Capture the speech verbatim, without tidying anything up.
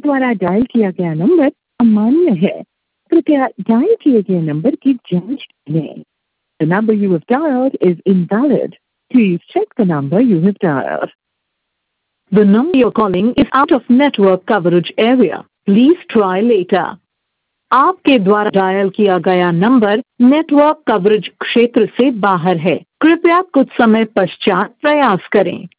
द्वारा डायल किया गया नंबर अमान्य है। कृपया डायल किए गए नंबर की जांच करें। The number you have dialed is invalid. Please check the number you have dialed. The number you're calling is out of network coverage area. Please try later. आपके द्वारा डायल किया गया नंबर नेटवर्क कवरेज क्षेत्र से बाहर है। कृपया कुछ समय पश्चात प्रयास करें।